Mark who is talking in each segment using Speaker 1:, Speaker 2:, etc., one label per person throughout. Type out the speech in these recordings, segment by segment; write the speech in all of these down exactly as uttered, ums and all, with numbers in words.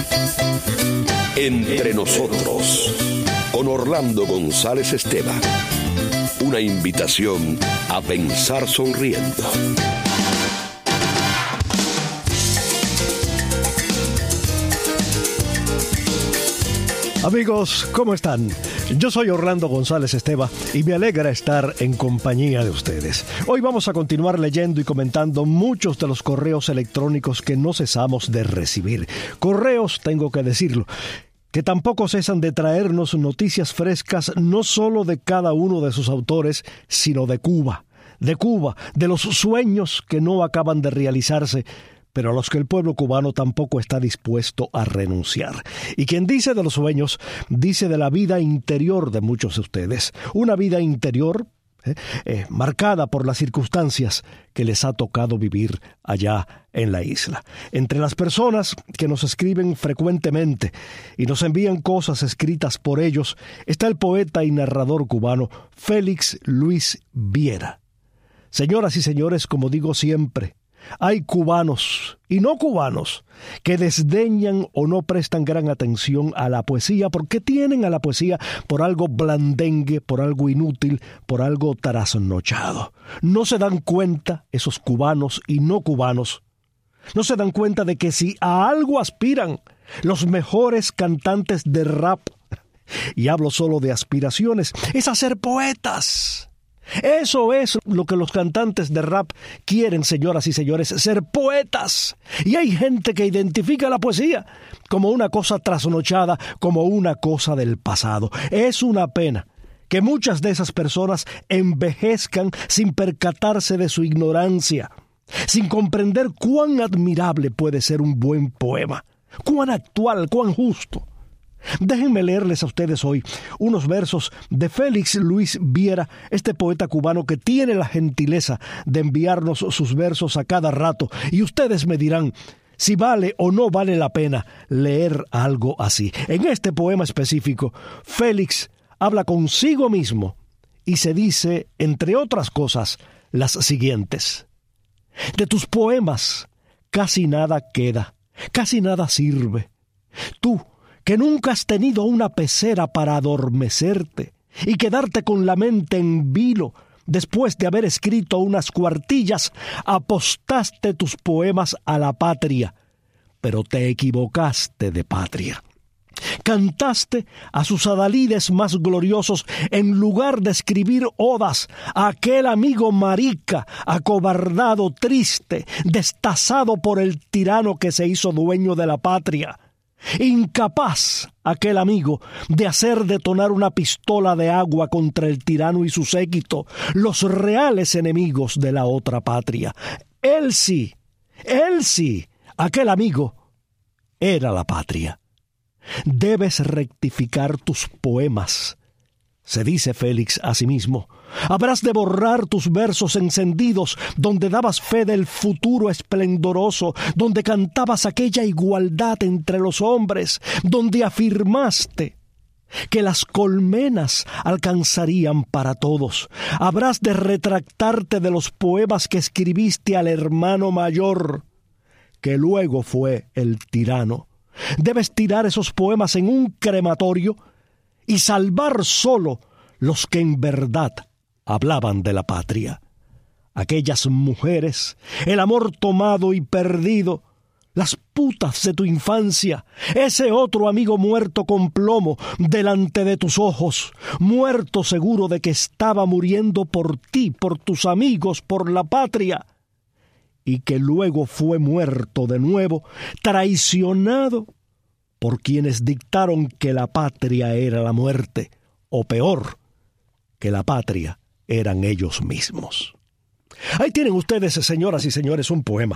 Speaker 1: Entre nosotros, con Orlando González Esteban. Una invitación a pensar sonriendo.
Speaker 2: Amigos, ¿cómo están? Yo soy Orlando González Esteban y me alegra estar en compañía de ustedes. Hoy vamos a continuar leyendo y comentando muchos de los correos electrónicos que no cesamos de recibir. Correos, tengo que decirlo, que tampoco cesan de traernos noticias frescas no solo de cada uno de sus autores, sino de Cuba. De Cuba, de los sueños que no acaban de realizarse, pero a los que el pueblo cubano tampoco está dispuesto a renunciar. Y quien dice de los sueños, dice de la vida interior de muchos de ustedes. Una vida interior eh, eh, marcada por las circunstancias que les ha tocado vivir allá en la isla. Entre las personas que nos escriben frecuentemente y nos envían cosas escritas por ellos, está el poeta y narrador cubano Félix Luis Viera. Señoras y señores, como digo siempre, hay cubanos y no cubanos que desdeñan o no prestan gran atención a la poesía porque tienen a la poesía por algo blandengue, por algo inútil, por algo trasnochado. No se dan cuenta, esos cubanos y no cubanos, no se dan cuenta de que si a algo aspiran los mejores cantantes de rap, y hablo solo de aspiraciones, es a ser poetas. Eso es lo que los cantantes de rap quieren, señoras y señores, ser poetas. Y hay gente que identifica la poesía como una cosa trasnochada, como una cosa del pasado. Es una pena que muchas de esas personas envejezcan sin percatarse de su ignorancia, sin comprender cuán admirable puede ser un buen poema, cuán actual, cuán justo. Déjenme leerles a ustedes hoy unos versos de Félix Luis Viera, este poeta cubano que tiene la gentileza de enviarnos sus versos a cada rato, y ustedes me dirán si vale o no vale la pena leer algo así. En este poema específico, Félix habla consigo mismo y se dice, entre otras cosas, las siguientes: de tus poemas casi nada queda, casi nada sirve. Tú, que nunca has tenido una pecera para adormecerte y quedarte con la mente en vilo después de haber escrito unas cuartillas, apostaste tus poemas a la patria, pero te equivocaste de patria. Cantaste a sus adalides más gloriosos en lugar de escribir odas a aquel amigo marica, acobardado, triste, destazado por el tirano que se hizo dueño de la patria. Incapaz aquel amigo de hacer detonar una pistola de agua contra el tirano y su séquito, los reales enemigos de la otra patria. Él sí, él sí, aquel amigo era la patria. Debes rectificar tus poemas, se dice Félix a sí mismo. Habrás de borrar tus versos encendidos donde dabas fe del futuro esplendoroso, donde cantabas aquella igualdad entre los hombres, donde afirmaste que las colmenas alcanzarían para todos. Habrás de retractarte de los poemas que escribiste al hermano mayor, que luego fue el tirano. Debes tirar esos poemas en un crematorio y salvar solo los que en verdad hablaban de la patria. Aquellas mujeres, el amor tomado y perdido, las putas de tu infancia, ese otro amigo muerto con plomo delante de tus ojos, muerto seguro de que estaba muriendo por ti, por tus amigos, por la patria, y que luego fue muerto de nuevo, traicionado por quienes dictaron que la patria era la muerte, o peor, que la patria eran ellos mismos. Ahí tienen ustedes, señoras y señores, un poema.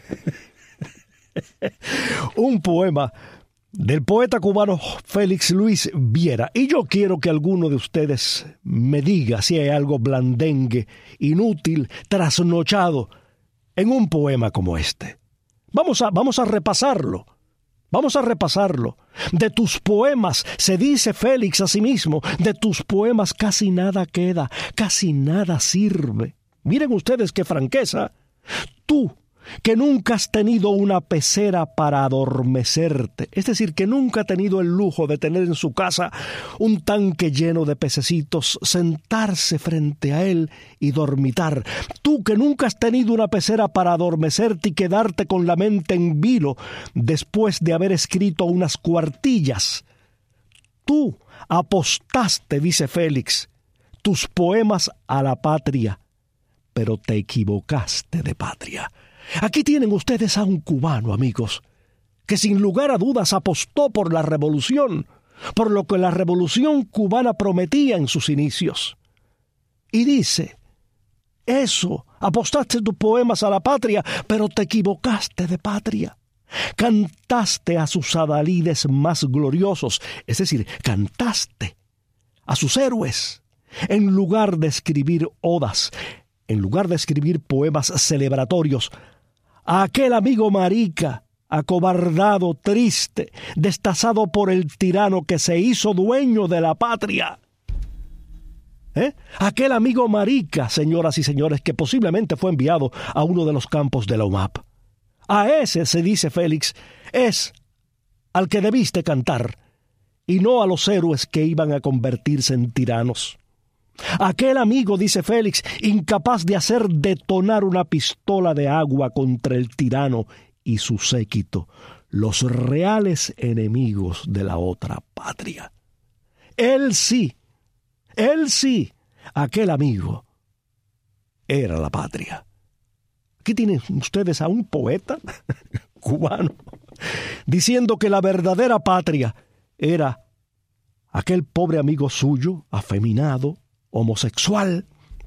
Speaker 2: Un poema del poeta cubano Félix Luis Viera. Y yo quiero que alguno de ustedes me diga si hay algo blandengue, inútil, trasnochado en un poema como este. Vamos a, vamos a repasarlo. Vamos a repasarlo. De tus poemas, se dice Félix a sí mismo, de tus poemas casi nada queda, casi nada sirve. Miren ustedes qué franqueza. Tú, que nunca has tenido una pecera para adormecerte, es decir, que nunca ha tenido el lujo de tener en su casa un tanque lleno de pececitos, sentarse frente a él y dormitar. Tú que nunca has tenido una pecera para adormecerte y quedarte con la mente en vilo después de haber escrito unas cuartillas. Tú apostaste, dice Félix, tus poemas a la patria, pero te equivocaste de patria. Aquí tienen ustedes a un cubano, amigos, que sin lugar a dudas apostó por la revolución, por lo que la revolución cubana prometía en sus inicios. Y dice, eso, apostaste tus poemas a la patria, pero te equivocaste de patria. Cantaste a sus adalides más gloriosos, es decir, cantaste a sus héroes, en lugar de escribir odas, en lugar de escribir poemas celebratorios, a aquel amigo marica, acobardado, triste, destazado por el tirano que se hizo dueño de la patria. ¿Eh? Aquel amigo marica, señoras y señores, que posiblemente fue enviado a uno de los campos de la U M A P. A ese, se dice Félix, es al que debiste cantar, y no a los héroes que iban a convertirse en tiranos. Aquel amigo, dice Félix, incapaz de hacer detonar una pistola de agua contra el tirano y su séquito, los reales enemigos de la otra patria. Él sí, él sí, aquel amigo, era la patria. Aquí tienen ustedes a un poeta cubano diciendo que la verdadera patria era aquel pobre amigo suyo, afeminado, homosexual,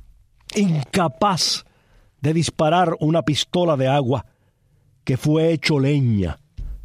Speaker 2: incapaz de disparar una pistola de agua, que fue hecho leña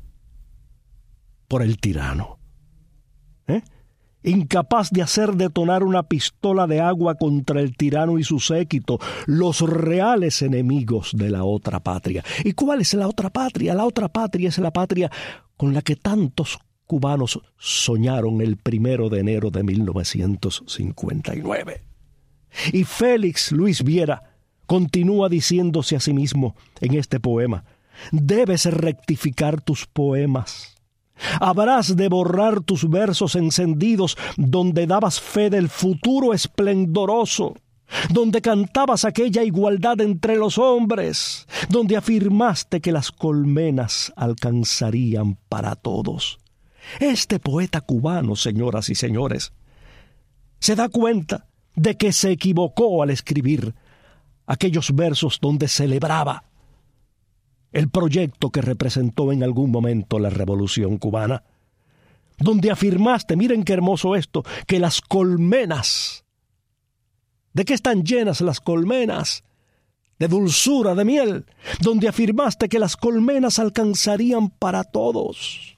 Speaker 2: por el tirano. ¿Eh? Incapaz de hacer detonar una pistola de agua contra el tirano y su séquito, los reales enemigos de la otra patria. ¿Y cuál es la otra patria? La otra patria es la patria con la que tantos cubanos soñaron el primero de enero de mil novecientos cincuenta y nueve. Y Félix Luis Viera continúa diciéndose a sí mismo en este poema: debes rectificar tus poemas. Habrás de borrar tus versos encendidos donde dabas fe del futuro esplendoroso, donde cantabas aquella igualdad entre los hombres, donde afirmaste que las colmenas alcanzarían para todos. Este poeta cubano, señoras y señores, se da cuenta de que se equivocó al escribir aquellos versos donde celebraba el proyecto que representó en algún momento la Revolución Cubana, donde afirmaste, miren qué hermoso esto, que las colmenas, ¿de qué están llenas las colmenas? De dulzura, de miel, donde afirmaste que las colmenas alcanzarían para todos.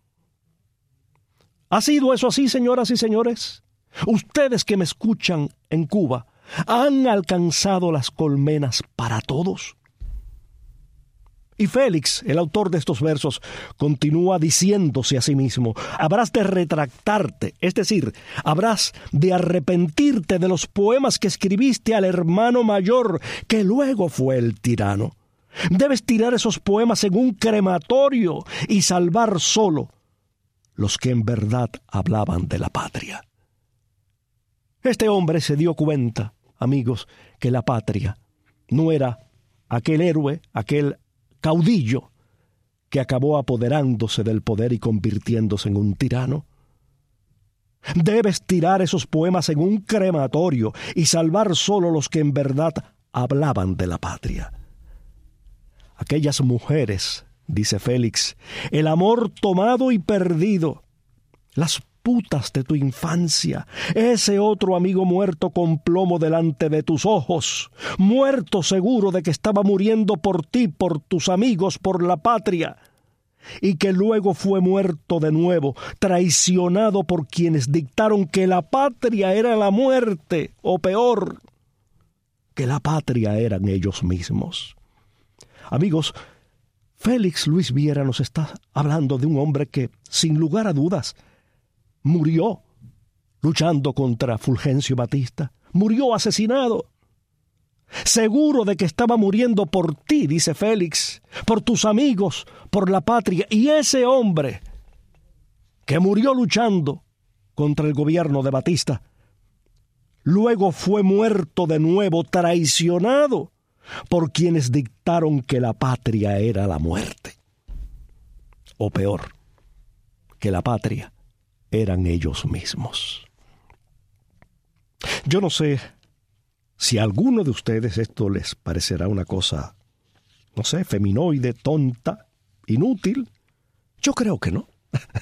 Speaker 2: ¿Ha sido eso así, señoras y señores? Ustedes que me escuchan en Cuba, ¿han alcanzado las colmenas para todos? Y Félix, el autor de estos versos, continúa diciéndose a sí mismo: habrás de retractarte, es decir, habrás de arrepentirte de los poemas que escribiste al hermano mayor, que luego fue el tirano. Debes tirar esos poemas en un crematorio y salvar solo los que en verdad hablaban de la patria. Este hombre se dio cuenta, amigos, que la patria no era aquel héroe, aquel caudillo que acabó apoderándose del poder y convirtiéndose en un tirano. Debes tirar esos poemas en un crematorio y salvar solo los que en verdad hablaban de la patria. Aquellas mujeres, dice Félix, el amor tomado y perdido, las putas de tu infancia, ese otro amigo muerto con plomo delante de tus ojos, muerto seguro de que estaba muriendo por ti, por tus amigos, por la patria, y que luego fue muerto de nuevo, traicionado por quienes dictaron que la patria era la muerte, o peor, que la patria eran ellos mismos. Amigos, Félix Luis Viera nos está hablando de un hombre que, sin lugar a dudas, murió luchando contra Fulgencio Batista, murió asesinado. seguro de que estaba muriendo por ti, dice Félix, por tus amigos, por la patria. Y ese hombre que murió luchando contra el gobierno de Batista, luego fue muerto de nuevo, traicionado por quienes dictaron que la patria era la muerte. O peor, que la patria eran ellos mismos. Yo no sé si a alguno de ustedes esto les parecerá una cosa, no sé, feminoide, tonta, inútil. Yo creo que no.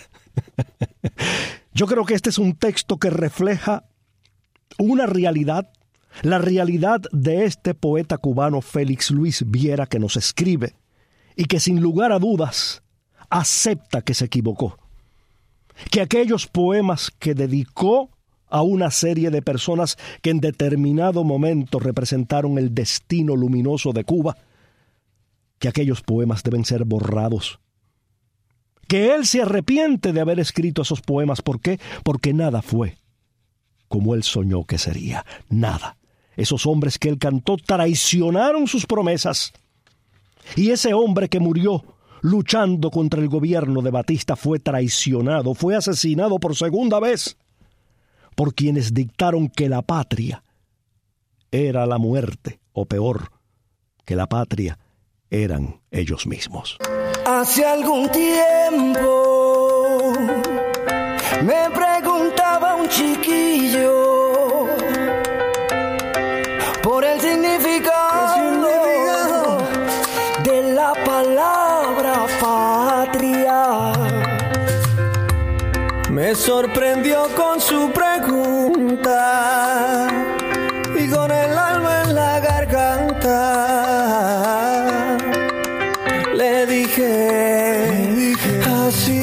Speaker 2: Yo creo que este es un texto que refleja una realidad, la realidad de este poeta cubano Félix Luis Viera, que nos escribe y que sin lugar a dudas acepta que se equivocó, que aquellos poemas que dedicó a una serie de personas que en determinado momento representaron el destino luminoso de Cuba, que aquellos poemas deben ser borrados, que él se arrepiente de haber escrito esos poemas. ¿Por qué? Porque nada fue como él soñó que sería, nada. Esos hombres que él cantó traicionaron sus promesas, y ese hombre que murió luchando contra el gobierno de Batista fue traicionado, fue asesinado por segunda vez por quienes dictaron que la patria era la muerte, o peor, que la patria eran ellos mismos.
Speaker 3: Hace algún tiempo me preguntaba un chiquillo por el significado de la palabra patria. Me sorprendió con su pregunta y con el alma en la garganta le dije, le dije así.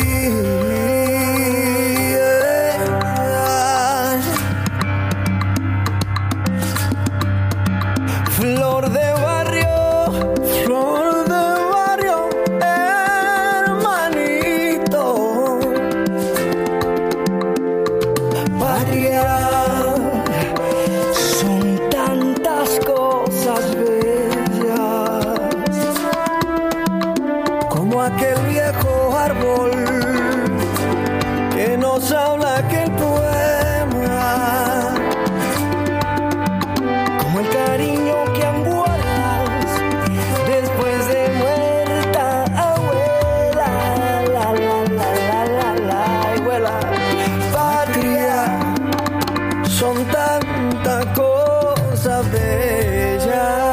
Speaker 3: Flor de barrio, flor de barrio, hermanito. Patria, son tantas cosas bellas, como aquel viejo árbol que nos habla aquel poema, como el cariño que guardas después de muerta abuela, la la la la la la abuela. Patria, son tantas cosas bellas.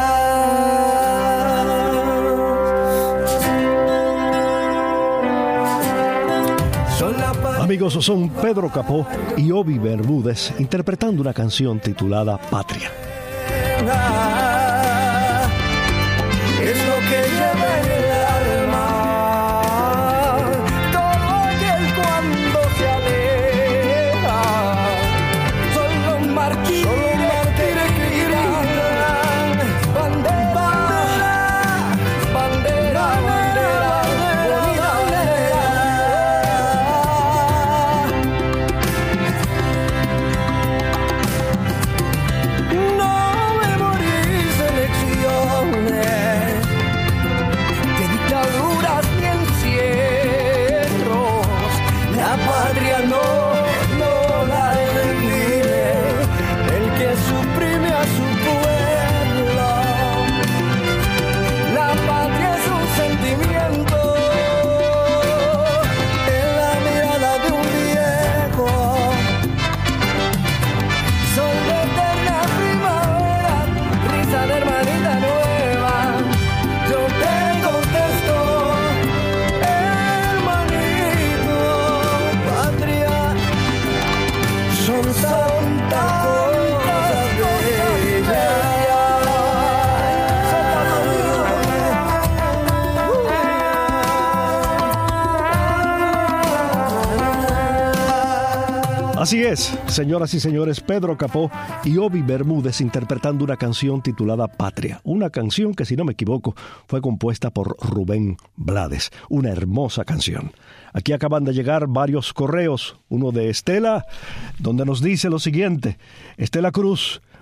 Speaker 2: Amigos, son Pedro Capó y Obi Bermúdez interpretando una canción titulada Patria.
Speaker 3: Es lo que lleva en el alma todo aquel cuando se aleja. Solo mártires que gritan bandera, bandera, bandera, bonita bandera. No memorices lecciones de dictaduras ni encierros. La patria no, no la define el que suprime a su pueblo. La patria es un sentimiento en la mirada de un viejo. Sol de eterna primavera, risa de hermanita nueva. Yo te contesto, hermanito. Patria, son tantas cosas bellas.
Speaker 2: Así es, señoras y señores, Pedro Capó y Obi Bermúdez interpretando una canción titulada Patria. Una canción que, si no me equivoco, fue compuesta por Rubén Blades. Una hermosa canción. Aquí acaban de llegar varios correos. Uno de Estela, donde nos dice lo siguiente. Estela Cruz: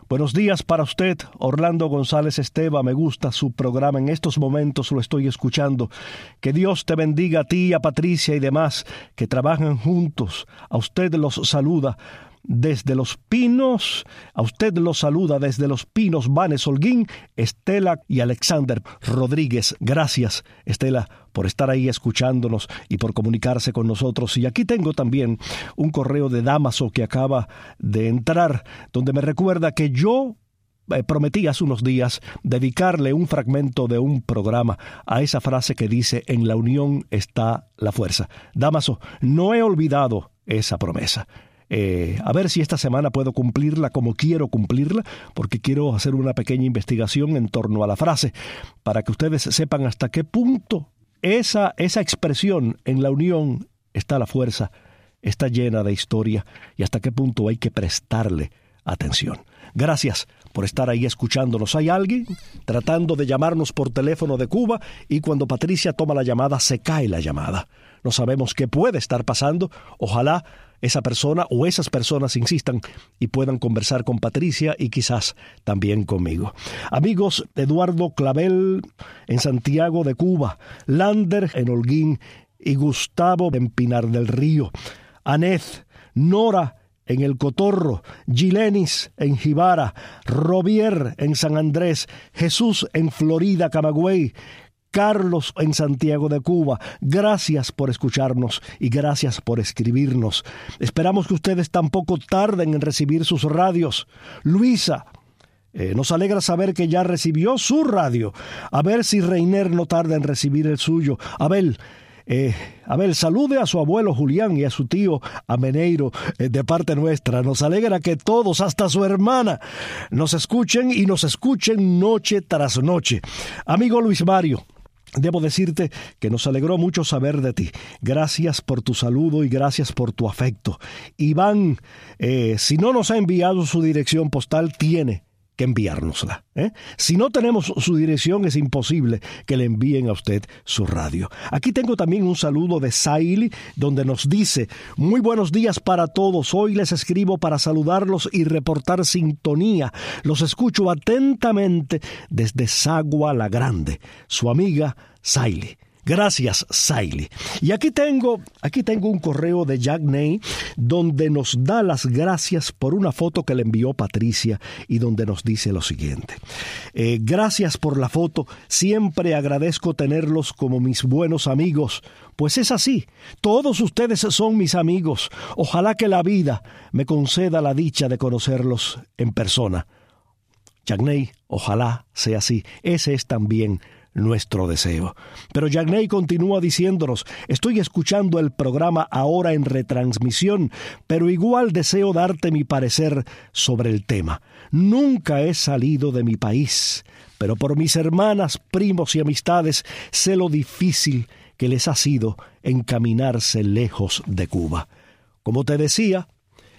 Speaker 2: Buenos días para usted, Orlando González Esteva. Me gusta su programa. En estos momentos lo estoy escuchando. Que Dios te bendiga a ti, a Patricia y demás que trabajan juntos. A usted los saluda desde Los Pinos. A usted los saluda desde Los Pinos, Vanes Holguín, Estela y Alexander Rodríguez. Gracias, Estela, por estar ahí escuchándonos y por comunicarse con nosotros. Y aquí tengo también un correo de Damaso que acaba de entrar, donde me recuerda que yo eh, prometí hace unos días dedicarle un fragmento de un programa a esa frase que dice: en la unión está la fuerza. Damaso, no he olvidado esa promesa. Eh, a ver si esta semana puedo cumplirla como quiero cumplirla, porque quiero hacer una pequeña investigación en torno a la frase, para que ustedes sepan hasta qué punto esa, esa expresión, en la unión está la fuerza, está llena de historia y hasta qué punto hay que prestarle atención. Gracias por estar ahí escuchándonos. Hay alguien tratando de llamarnos por teléfono de Cuba y cuando Patricia toma la llamada se cae la llamada. No sabemos qué puede estar pasando. Ojalá esa persona o esas personas insistan y puedan conversar con Patricia y quizás también conmigo. Amigos, Eduardo Clavel en Santiago de Cuba, Lander en Holguín y Gustavo en Pinar del Río, Aneth, Nora en El Cotorro, Gilenis en Jibara, Robier en San Andrés, Jesús en Florida, Camagüey, Carlos en Santiago de Cuba. Gracias por escucharnos y gracias por escribirnos. Esperamos que ustedes tampoco tarden en recibir sus radios. Luisa, eh, nos alegra saber que ya recibió su radio. A ver si Reiner no tarda en recibir el suyo. Abel, Eh, Abel, salude a su abuelo Julián y a su tío Ameneiro eh, de parte nuestra. Nos alegra que todos, hasta su hermana, nos escuchen y nos escuchen noche tras noche. Amigo Luis Mario, debo decirte que nos alegró mucho saber de ti. Gracias por tu saludo y gracias por tu afecto. Iván, eh, si no nos ha enviado su dirección postal, tiene que enviárnosla. ¿eh? Si no tenemos su dirección, es imposible que le envíen a usted su radio. Aquí tengo también un saludo de Saili, donde nos dice: muy buenos días para todos. Hoy les escribo para saludarlos y reportar sintonía. Los escucho atentamente desde Sagua la Grande. Su amiga Saili. Gracias, Saili. Y aquí tengo, aquí tengo un correo de Jack Ney donde nos da las gracias por una foto que le envió Patricia y donde nos dice lo siguiente. Eh, gracias por la foto. Siempre agradezco tenerlos como mis buenos amigos. Pues es así. Todos ustedes son mis amigos. Ojalá que la vida me conceda la dicha de conocerlos en persona. Jack Ney, ojalá sea así. Ese es también nuestro deseo. Pero Yagney continúa diciéndonos: estoy escuchando el programa ahora en retransmisión, pero igual deseo darte mi parecer sobre el tema. Nunca he salido de mi país, pero por mis hermanas, primos y amistades sé lo difícil que les ha sido encaminarse lejos de Cuba. Como te decía,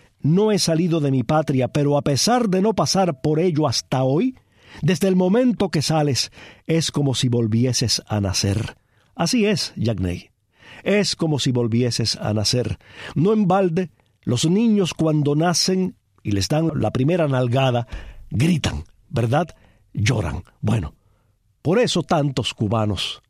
Speaker 2: no he salido de mi patria, pero a pesar de no pasar por ello hasta hoy, desde el momento que sales, es como si volvieses a nacer. Así es, Yagney. Es como si volvieses a nacer. No en balde, los niños cuando nacen y les dan la primera nalgada, gritan, ¿verdad? Lloran. Bueno, por eso tantos cubanos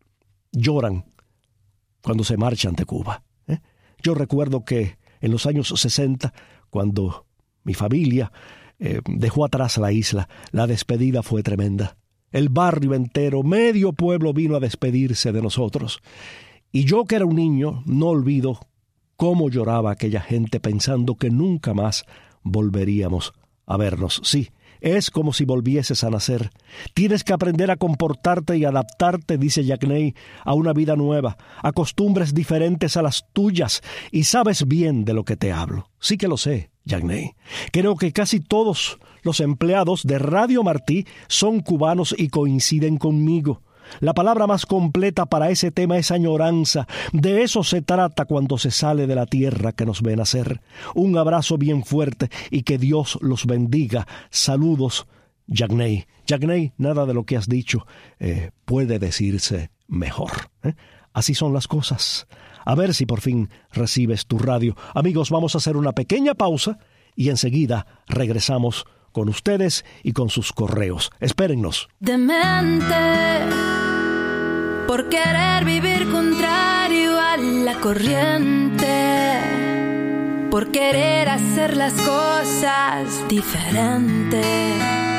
Speaker 2: lloran cuando se marchan de Cuba. ¿eh? Yo recuerdo que en los años sesenta, cuando mi familia Eh, dejó atrás la isla, la despedida fue tremenda. El barrio entero, medio pueblo vino a despedirse de nosotros. Y yo, que era un niño, no olvido cómo lloraba aquella gente pensando que nunca más volveríamos a vernos. Sí, es como si volvieses a nacer. Tienes que aprender a comportarte y adaptarte, dice Yagney, a una vida nueva, a costumbres diferentes a las tuyas, y sabes bien de lo que te hablo. Sí que lo sé, Yagney. Creo que casi todos los empleados de Radio Martí son cubanos y coinciden conmigo. La palabra más completa para ese tema es añoranza. De eso se trata cuando se sale de la tierra que nos ve nacer. Un abrazo bien fuerte y que Dios los bendiga. Saludos, Yagney. Yagney, nada de lo que has dicho eh, puede decirse mejor. ¿eh? Así son las cosas. A ver si por fin recibes tu radio. Amigos, vamos a hacer una pequeña pausa y enseguida regresamos con ustedes y con sus correos. Espérennos.
Speaker 4: Demente por querer vivir contrario a la corriente, por querer hacer las cosas diferentes,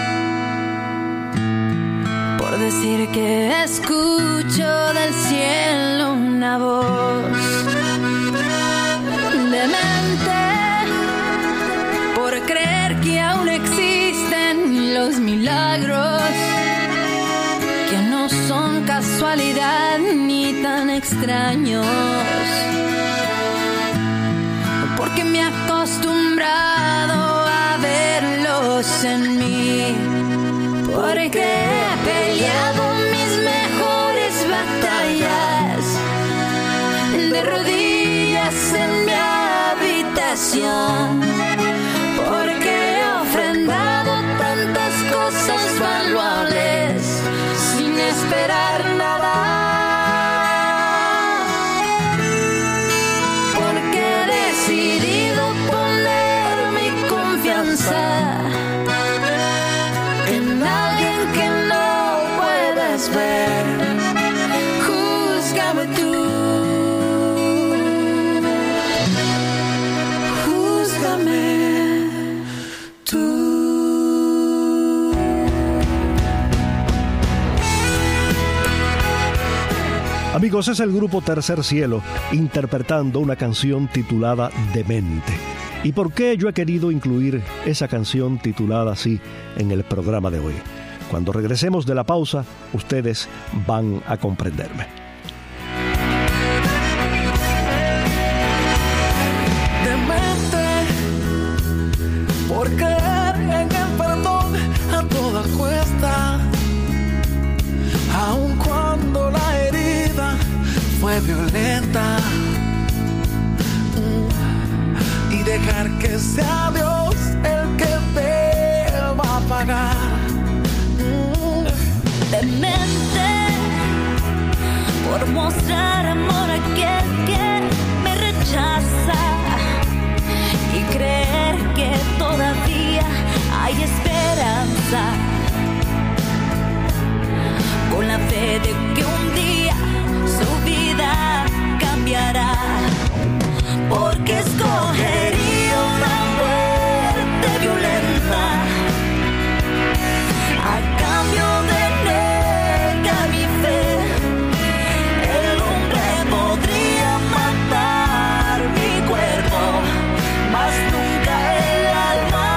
Speaker 4: por decir que escucho del cielo una voz. Demente por creer que aún existen los milagros, que no son casualidad ni tan extraños, porque me he acostumbrado a verlos en mí, porque he peleado mis mejores batallas de rodillas en mi habitación, porque he ofrendado tantas cosas valuables sin esperar nada, porque he decidido poner mi confianza en alguien que no puedes ver. Júzgame tú, júzgame tú.
Speaker 2: Amigos, es el grupo Tercer Cielo interpretando una canción titulada Demente. ¿Y por qué yo he querido incluir esa canción titulada así en el programa de hoy? Cuando regresemos de la pausa, ustedes van a comprenderme.
Speaker 3: Demente por creer en el perdón a toda cuesta, aun cuando la herida fue violenta, y dejar que sea Dios el que deba pagar.
Speaker 4: Demente por mostrar amor a aquel que me rechaza y creer que todavía hay esperanza, con la fe de que un día su vida cambiará, porque escogería una muerte violenta a cambio de negar mi fe. El hombre podría matar mi cuerpo, mas nunca el alma,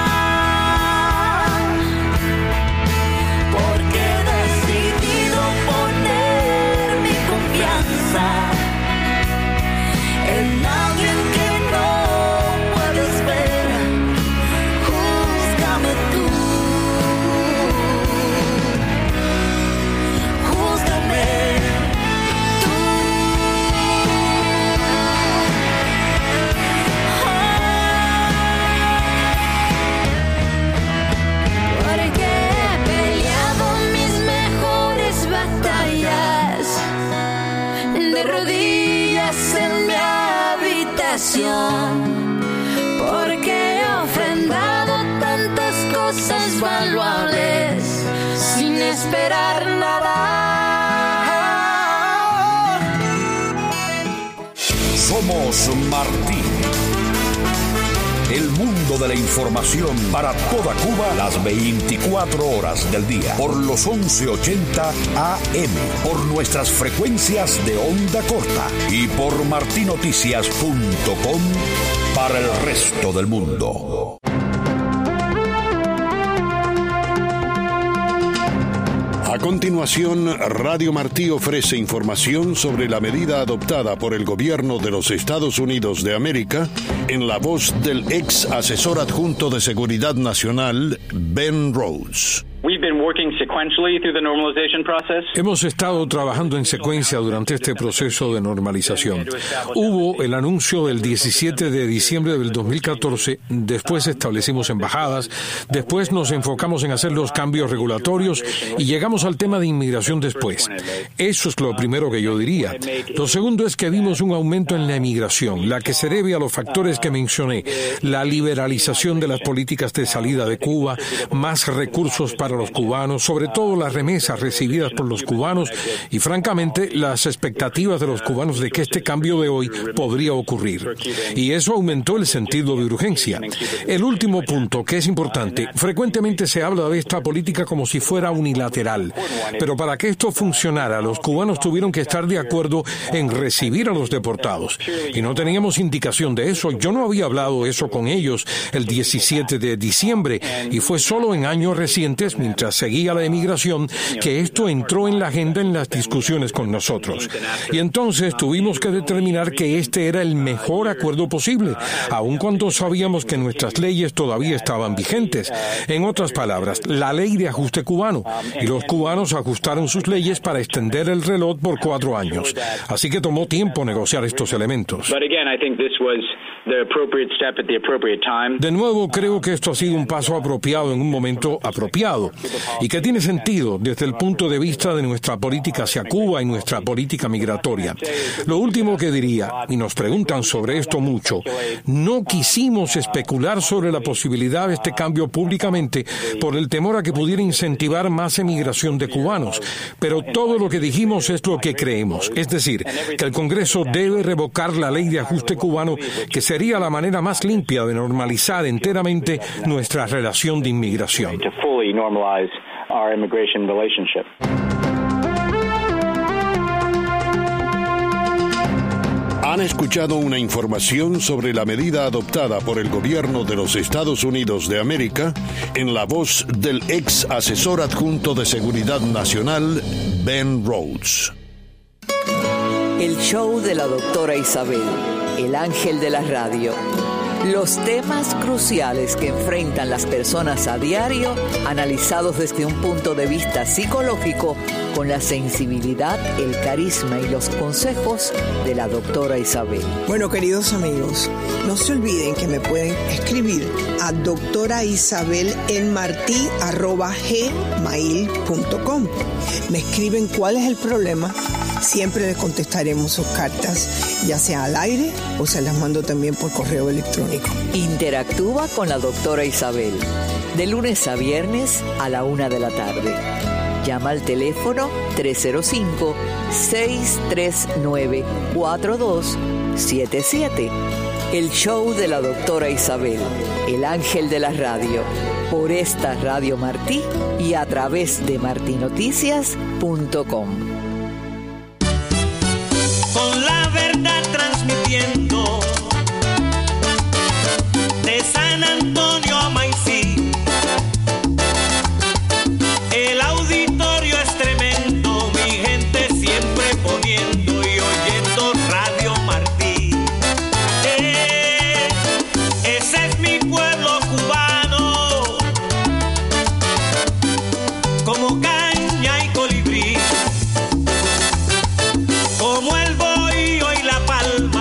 Speaker 4: porque he decidido poner mi confianza en alguien que no puedes ver. Júzgame tú, júzgame tú. Porque he peleado mis mejores batallas de rodillas en mi habitación, porque he ofrendado tantas cosas valuables sin esperar nada.
Speaker 1: Somos Martín. El mundo de la información para toda Cuba las veinticuatro horas del día por los once ochenta A M, por nuestras frecuencias de onda corta y por martinoticias punto com para el resto del mundo.
Speaker 5: A continuación, Radio Martí ofrece información sobre la medida adoptada por el gobierno de los Estados Unidos de América en la voz del ex asesor adjunto de Seguridad Nacional, Ben Rhodes.
Speaker 6: Hemos estado trabajando en secuencia durante este proceso de normalización. Hubo el anuncio del diecisiete de diciembre del dos mil catorce, después establecimos embajadas, después nos enfocamos en hacer los cambios regulatorios y llegamos al tema de inmigración después. Eso es lo primero que yo diría. Lo segundo es que vimos un aumento en la emigración, la que se debe a los factores que mencioné, la liberalización de las políticas de salida de Cuba, más recursos para los cubanos, sobre todo las remesas recibidas por los cubanos y, francamente, las expectativas de los cubanos de que este cambio de hoy podría ocurrir. Y eso aumentó el sentido de urgencia. El último punto, que es importante, frecuentemente se habla de esta política como si fuera unilateral, pero para que esto funcionara, los cubanos tuvieron que estar de acuerdo en recibir a los deportados. Y no teníamos indicación de eso. Yo no había hablado eso con ellos el diecisiete de diciembre, y fue solo en años recientes, mientras seguía la emigración, que esto entró en la agenda en las discusiones con nosotros. Y entonces tuvimos que determinar que este era el mejor acuerdo posible, aun cuando sabíamos que nuestras leyes todavía estaban vigentes. En otras palabras, la ley de ajuste cubano, y los cubanos ajustaron sus leyes para extender el reloj por cuatro años. Así que tomó tiempo negociar estos elementos. De nuevo, creo que esto ha sido un paso apropiado en un momento apropiado y que tiene sentido desde el punto de vista de nuestra política hacia Cuba y nuestra política migratoria. Lo último que diría, y nos preguntan sobre esto mucho, no quisimos especular sobre la posibilidad de este cambio públicamente por el temor a que pudiera incentivar más emigración de cubanos, pero todo lo que dijimos es lo que creemos, es decir, que el Congreso debe revocar la ley de ajuste cubano, que sería la manera más limpia de normalizar enteramente nuestra relación de inmigración.
Speaker 5: Han escuchado una información sobre la medida adoptada por el gobierno de los Estados Unidos de América en la voz del ex asesor adjunto de Seguridad Nacional, Ben Rhodes.
Speaker 7: El show de la doctora Isabel, el ángel de la radio. Los temas cruciales que enfrentan las personas a diario, analizados desde un punto de vista psicológico, con la sensibilidad, el carisma y los consejos de la doctora Isabel.
Speaker 8: Bueno, queridos amigos, no se olviden que me pueden escribir a doctora Isabel en martí arroba gmail punto com. Me escriben cuál es el problema. Siempre les contestaremos sus cartas, ya sea al aire o se las mando también por correo electrónico.
Speaker 7: Interactúa con la doctora Isabel, de lunes a viernes a la una de la tarde. Llama al teléfono tres cero cinco, seis tres nueve, cuatro dos siete siete. El show de la doctora Isabel, el ángel de la radio, por esta Radio Martí y a través de martí noticias punto com.
Speaker 9: Con la verdad transmitiendo de San Antonio a Maicí. El auditorio es tremendo, mi gente siempre poniendo y oyendo Radio Martí. Eh, ese es mi pueblo cubano, como caña y colibrí, como el bohío y la palma.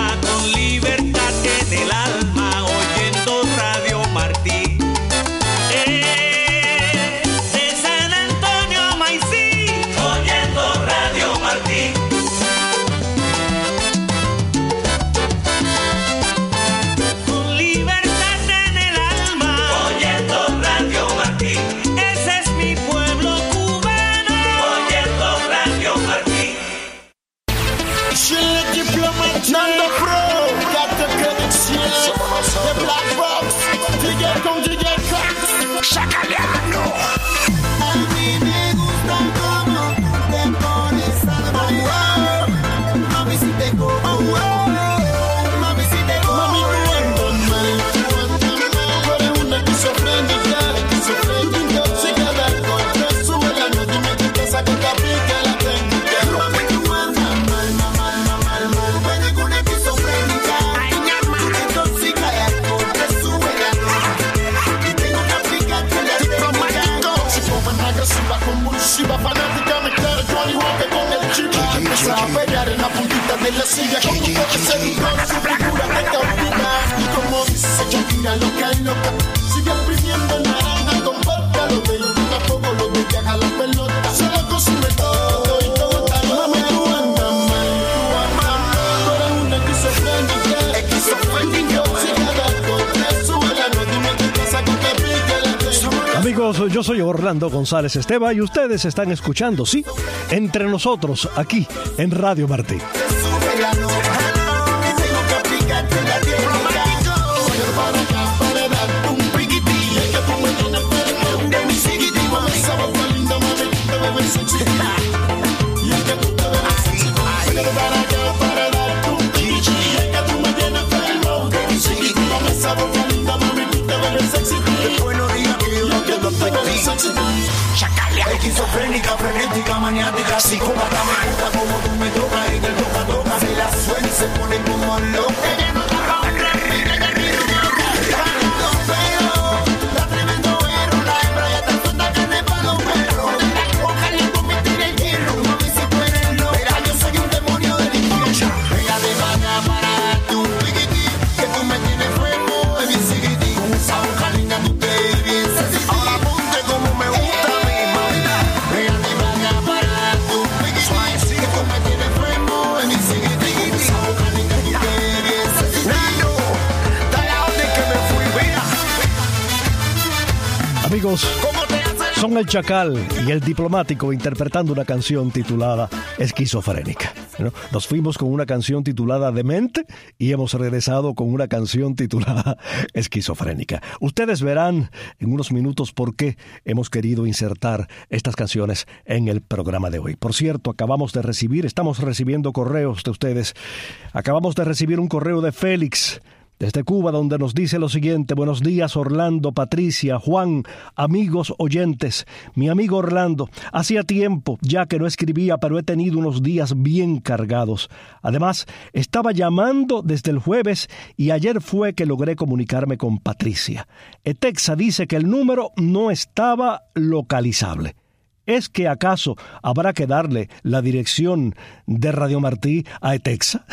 Speaker 10: sigue con tu cuerpo seductor, su figura te cautiva. Y como dice Shakira, loca y loca, sigue exprimiendo naranja con vodka. Lo de poco a poco, lo de que haga la pelota, solo consume todo y todo está mal. Mami, tú andas mal, tú andas mal. Tú eres una esquizofrénica, esquizofrénica. Si cada cosa sube la nota y me te pasa con que pique la tela.
Speaker 2: Amigos, yo soy Orlando González Esteva y ustedes están escuchando, sí, Entre Nosotros, aquí en Radio Martí.
Speaker 11: Esquizofrénica, frenética, maniática, psicópata, me gusta como tú me tocas y del toca toca. Se la suena y se pone como loca. Ella no está para ella ya quiere una loca. Tremendo feo, la tremendo héroe, la hembra ya está suelta carne para los perros. Ojalá y convertir el hierro, mami si tú eres loca. Mira, yo soy un demonio del infierno. Venga de vaga para darte un piquití, que tú me tienes fuego, es bien seguidí. Con esa hoja linda tú te ves bien sexy. Ahora ponte como me gusta.
Speaker 2: Amigos, son el Chacal y el Diplomático interpretando una canción titulada Esquizofrénica. ¿No? Nos fuimos con una canción titulada Demente y hemos regresado con una canción titulada Esquizofrénica. Ustedes verán en unos minutos por qué hemos querido insertar estas canciones en el programa de hoy. Por cierto, acabamos de recibir, estamos recibiendo correos de ustedes. Acabamos de recibir un correo de Félix desde Cuba, donde nos dice lo siguiente: buenos días, Orlando, Patricia, Juan, amigos oyentes. Mi amigo Orlando, hacía tiempo ya que no escribía, pero he tenido unos días bien cargados. Además, estaba llamando desde el jueves y ayer fue que logré comunicarme con Patricia. Etexa dice que el número no estaba localizable. ¿Es que acaso habrá que darle la dirección de Radio Martí a Etexa?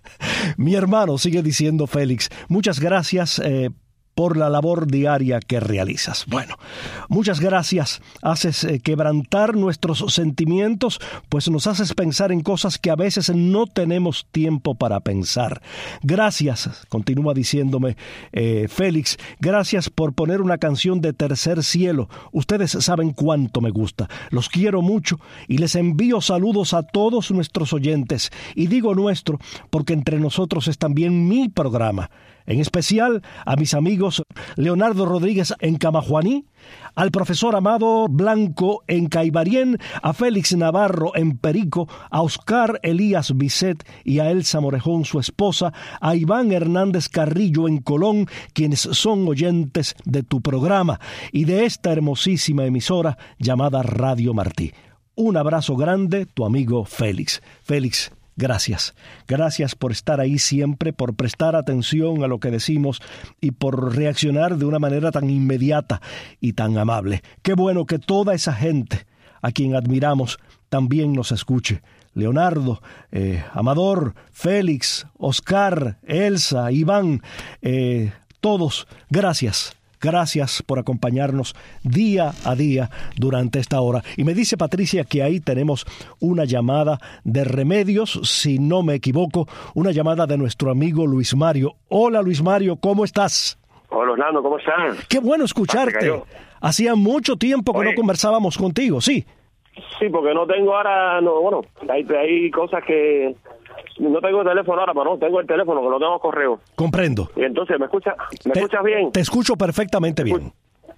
Speaker 2: Mi hermano, sigue diciendo Félix, muchas gracias eh, por la labor diaria que realizas. Bueno, muchas gracias. Haces eh, quebrantar nuestros sentimientos, pues nos haces pensar en cosas que a veces no tenemos tiempo para pensar. Gracias, continúa diciéndome eh, Félix, gracias por poner una canción de Tercer Cielo. Ustedes saben cuánto me gusta. Los quiero mucho y les envío saludos a todos nuestros oyentes. Y digo nuestro porque Entre Nosotros es también mi programa. En especial a mis amigos Leonardo Rodríguez en Camajuaní, al profesor Amado Blanco en Caibarien, a Félix Navarro en Perico, a Oscar Elías Bisset y a Elsa Morejón, su esposa, a Iván Hernández Carrillo en Colón, quienes son oyentes de tu programa y de esta hermosísima emisora llamada Radio Martí. Un abrazo grande, tu amigo Félix. Félix, gracias. Gracias por estar ahí siempre, por prestar atención a lo que decimos y por reaccionar de una manera tan inmediata y tan amable. Qué bueno que toda esa gente a quien admiramos también nos escuche. Leonardo, eh, Amador, Félix, Oscar, Elsa, Iván, eh, todos, gracias. Gracias por acompañarnos día a día durante esta hora. Y me dice Patricia que ahí tenemos una llamada de Remedios, si no me equivoco, una llamada de nuestro amigo Luis Mario. Hola Luis Mario, ¿cómo estás?
Speaker 12: Hola Orlando, ¿cómo estás?
Speaker 2: Qué bueno escucharte. Hacía mucho tiempo que Oye. no conversábamos contigo, ¿sí?
Speaker 12: Sí, porque no tengo ahora, no, bueno, hay, hay cosas que... No tengo el teléfono ahora, pero no, tengo el teléfono, que lo tengo a correo.
Speaker 2: Comprendo.
Speaker 12: Y entonces, ¿me escuchas me
Speaker 2: te,
Speaker 12: escuchas bien?
Speaker 2: Te escucho perfectamente bien.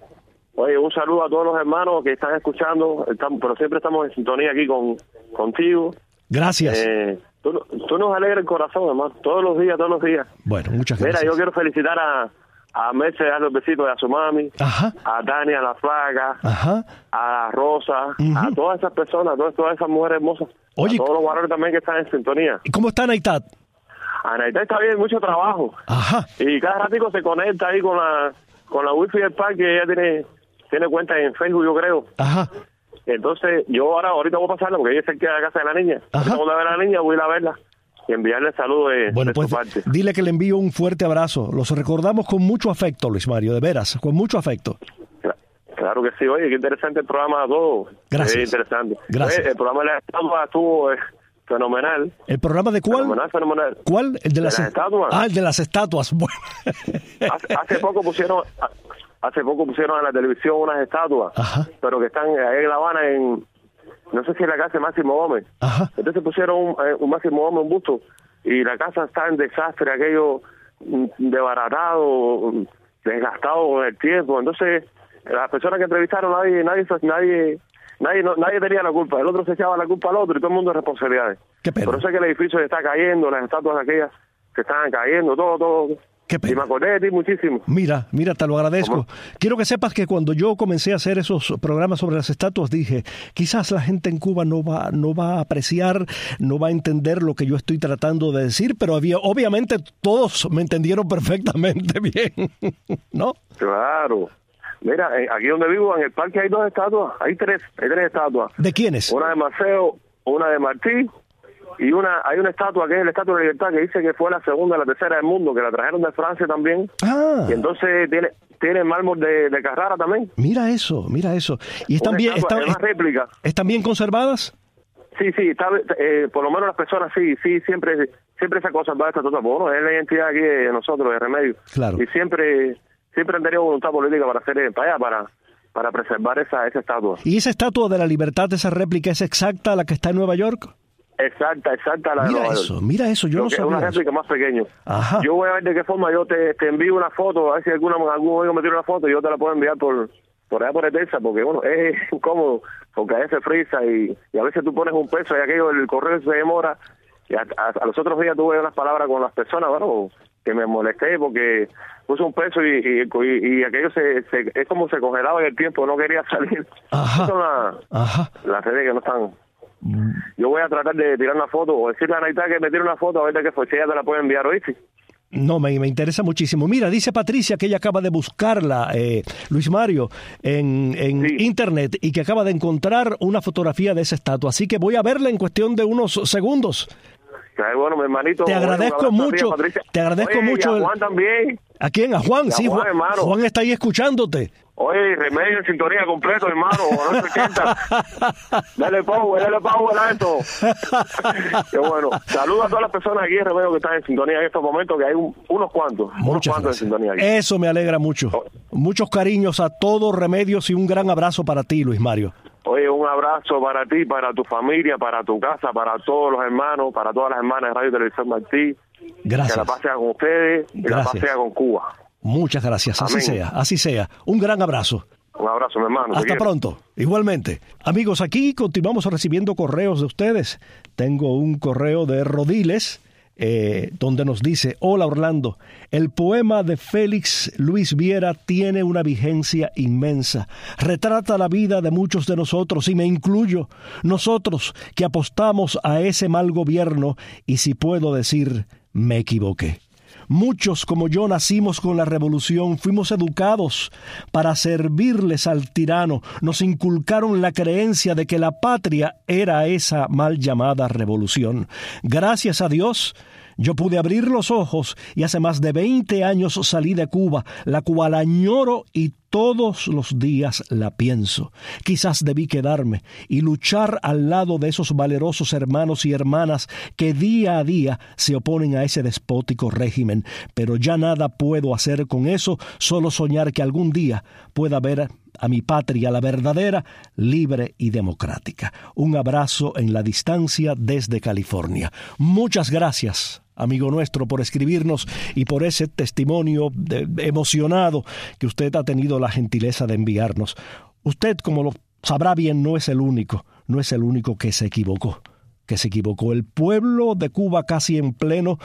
Speaker 12: Oye, un saludo a todos los hermanos que están escuchando, estamos, pero siempre estamos en sintonía aquí con contigo.
Speaker 2: Gracias.
Speaker 12: Eh, tú, tú nos alegras el corazón, hermano, todos los días, todos los días.
Speaker 2: Bueno, muchas gracias.
Speaker 12: Mira, yo quiero felicitar a, a Mercedes, darle los besitos a su mami,
Speaker 2: Ajá.
Speaker 12: a Dani, a la Flaca,
Speaker 2: Ajá.
Speaker 12: a Rosa,
Speaker 2: uh-huh.
Speaker 12: a todas esas personas, a todas, todas esas mujeres hermosas.
Speaker 2: Oye,
Speaker 12: a todos los varones también que están en sintonía.
Speaker 2: ¿Y cómo está Naitat?
Speaker 12: A Naitat está bien, mucho trabajo.
Speaker 2: Ajá.
Speaker 12: Y cada ratico se conecta ahí con la con la wifi del parque, ella tiene tiene cuenta en Facebook, yo creo.
Speaker 2: Ajá.
Speaker 12: Entonces, yo ahora ahorita voy a pasarla porque ella se queda en la casa de la niña. Ahorita cuando vea a la niña voy a ir a verla. y enviarle saludos de,
Speaker 2: bueno,
Speaker 12: de
Speaker 2: pues,
Speaker 12: su parte.
Speaker 2: Dile que le envío un fuerte abrazo. Los recordamos con mucho afecto, Luis Mario, de veras, con mucho afecto.
Speaker 12: Claro que sí. Oye, qué interesante el programa todo.
Speaker 2: Gracias.
Speaker 12: Es interesante.
Speaker 2: Gracias.
Speaker 12: Oye, el programa de la estatua estuvo eh, fenomenal.
Speaker 2: ¿El programa de cuál?
Speaker 12: Fenomenal, fenomenal.
Speaker 2: ¿Cuál? El de,
Speaker 12: de
Speaker 2: las,
Speaker 12: las estatuas.
Speaker 2: Ah, el de las estatuas. Bueno.
Speaker 12: hace, hace poco pusieron... Hace poco pusieron en la televisión unas estatuas,
Speaker 2: Ajá. pero
Speaker 12: que están ahí en La Habana, en, no sé si en la casa de Máximo Gómez.
Speaker 2: Ajá.
Speaker 12: Entonces pusieron un, eh, un Máximo Gómez, un busto, y la casa está en desastre, aquello mm, desbaratado, desgastado con el tiempo. Entonces, las personas que entrevistaron, nadie nadie nadie nadie, no, nadie tenía la culpa. El otro se echaba la culpa al otro y todo el mundo responsabilidades.
Speaker 2: Qué pena.
Speaker 12: Por eso es que el edificio está cayendo, las estatuas aquellas se están cayendo, todo, todo.
Speaker 2: Qué pena.
Speaker 12: Y me acordé de ti muchísimo.
Speaker 2: Mira, mira, te lo agradezco.
Speaker 12: ¿Cómo?
Speaker 2: Quiero que sepas que cuando yo comencé a hacer esos programas sobre las estatuas, dije, quizás la gente en Cuba no va, no va a apreciar, no va a entender lo que yo estoy tratando de decir, pero había, obviamente todos me entendieron perfectamente bien, ¿no?
Speaker 12: Claro. Mira, aquí donde vivo, en el parque hay dos estatuas, hay tres, hay tres estatuas.
Speaker 2: ¿De quiénes?
Speaker 12: Una de Maceo, una de Martí, y una hay una estatua que es la Estatua de Libertad, que dice que fue la segunda, la tercera del mundo, que la trajeron de Francia también.
Speaker 2: Ah.
Speaker 12: Y entonces tiene tiene mármol de, de Carrara también.
Speaker 2: Mira eso, mira eso. ¿Y están bien,
Speaker 12: estatua,
Speaker 2: están,
Speaker 12: es una réplica.
Speaker 2: están bien conservadas?
Speaker 12: Sí, sí, está, eh, por lo menos las personas sí, sí, siempre siempre se ha conservado esta estatua. Bueno, es la identidad aquí de nosotros, de Remedio.
Speaker 2: Claro.
Speaker 12: Y siempre siempre han tenido voluntad política para hacer para allá, para para preservar esa esa estatua.
Speaker 2: ¿Y esa estatua de la Libertad, esa réplica, es exacta a la que está en Nueva York?
Speaker 12: Exacta, exacta la de
Speaker 2: Mira
Speaker 12: Nueva
Speaker 2: eso,
Speaker 12: York.
Speaker 2: mira eso, yo
Speaker 12: Lo
Speaker 2: no
Speaker 12: que
Speaker 2: sabía
Speaker 12: es una
Speaker 2: eso.
Speaker 12: réplica más pequeño.
Speaker 2: Ajá.
Speaker 12: Yo voy a ver de qué forma yo te, te envío una foto, a ver si alguna, algún amigo me tira una foto y yo te la puedo enviar por por allá por Eterza, porque bueno, es incómodo, porque a veces frisa y, y a veces tú pones un peso y aquello, el correo se demora, y a, a, a los otros días tuve unas palabras con las personas, bueno, que me molesté porque puse un peso y, y, y, y aquello se, se es como se congelaba en el tiempo, no quería salir.
Speaker 2: Ajá.
Speaker 12: Son la,
Speaker 2: Ajá.
Speaker 12: las redes que no están... Yo voy a tratar de tirar una foto o decirle a Anaita que me tire una foto a ver de qué fue, si ella te la puede enviar, ¿oíste?
Speaker 2: No, me, me interesa muchísimo. Mira, dice Patricia que ella acaba de buscarla, eh, Luis Mario, en, en sí. internet y que acaba de encontrar una fotografía de esa estatua. Así que voy a verla en cuestión de unos segundos.
Speaker 12: Ay, bueno, mi hermanito.
Speaker 2: Te agradezco
Speaker 12: bueno,
Speaker 2: mucho.
Speaker 12: Tía,
Speaker 2: te agradezco
Speaker 12: Oye,
Speaker 2: mucho.
Speaker 12: Y a Juan el... también.
Speaker 2: ¿A quién? A Juan,
Speaker 12: y a
Speaker 2: sí.
Speaker 12: Juan,
Speaker 2: Juan,
Speaker 12: hermano.
Speaker 2: Juan está ahí escuchándote.
Speaker 12: Oye, Remedio en sintonía completo, hermano. No se sienta. Dale power, dale power a esto. Qué bueno. Saludos a todas las personas aquí en Remedio que están en sintonía en estos momentos, que hay un, unos cuantos.
Speaker 2: Muchas
Speaker 12: unos cuantos
Speaker 2: gracias.
Speaker 12: en sintonía aquí.
Speaker 2: Eso me alegra mucho.
Speaker 12: Oh.
Speaker 2: Muchos cariños a todos Remedios y un gran abrazo para ti, Luis Mario.
Speaker 12: Oye, un abrazo para ti, para tu familia, para tu casa, para todos los hermanos, para todas las hermanas de Radio y Televisión Martí.
Speaker 2: Gracias.
Speaker 12: Que la paz sea con ustedes y
Speaker 2: Gracias.
Speaker 12: la paz sea con Cuba.
Speaker 2: Muchas gracias. Así
Speaker 12: Amén.
Speaker 2: sea, así sea. Un gran abrazo.
Speaker 12: Un abrazo, mi hermano.
Speaker 2: Hasta pronto. Igualmente. Amigos, aquí continuamos recibiendo correos de ustedes. Tengo un correo de Rodiles, eh, donde nos dice: hola Orlando, el poema de Félix Luis Viera tiene una vigencia inmensa. Retrata la vida de muchos de nosotros, y me incluyo, nosotros que apostamos a ese mal gobierno, y si puedo decir, me equivoqué. Muchos como yo nacimos con la revolución, fuimos educados para servirles al tirano, nos inculcaron la creencia de que la patria era esa mal llamada revolución. Gracias a Dios, yo pude abrir los ojos y hace más de veinte años salí de Cuba, la cual añoro y todos los días la pienso. Quizás debí quedarme y luchar al lado de esos valerosos hermanos y hermanas que día a día se oponen a ese despótico régimen, pero ya nada puedo hacer con eso, solo soñar que algún día pueda ver a mi patria, la verdadera, libre y democrática. Un abrazo en la distancia desde California. Muchas gracias, amigo nuestro, por escribirnos y por ese testimonio de, de emocionado que usted ha tenido la gentileza de enviarnos. Usted, como lo sabrá bien, no es el único, no es el único que se equivocó, que se equivocó. El pueblo de Cuba, casi en pleno,